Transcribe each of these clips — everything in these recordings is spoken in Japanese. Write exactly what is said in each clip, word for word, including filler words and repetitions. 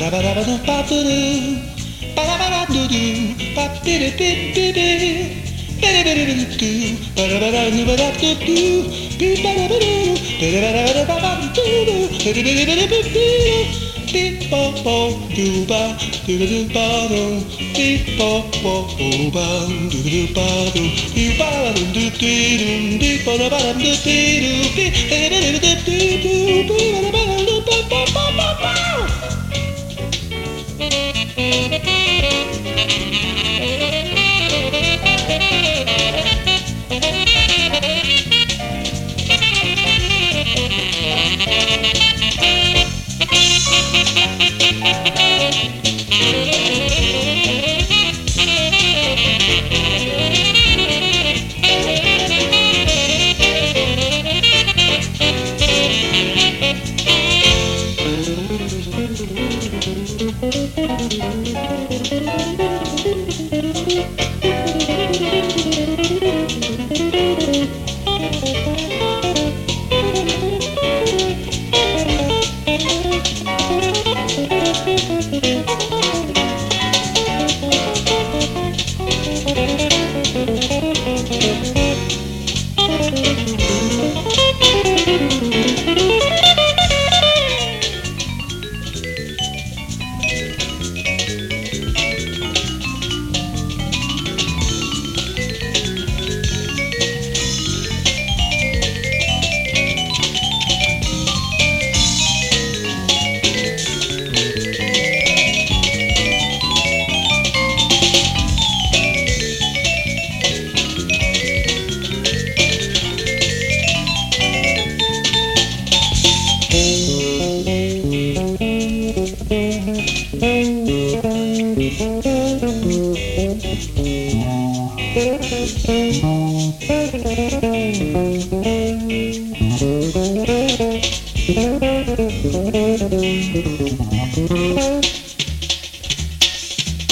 ラバラバのパプルバラバラドゥドゥパッピリピッピリベレベレベレドゥバラバラヌバラドゥドゥピバラバラベレバラバラババドゥドゥベレベレベレベレピッポッポドゥバドゥドゥバドピッポッポバドゥドゥバドピバラドゥドゥドゥピバラバラドゥドゥピベレベレベレドゥドゥピバラバラドゥパパパパパ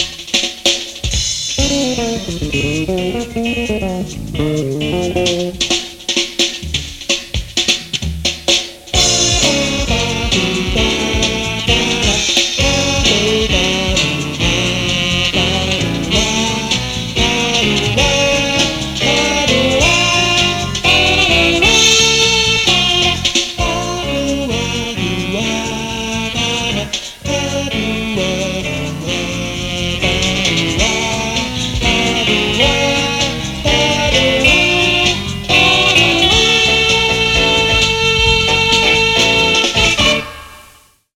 Thank you.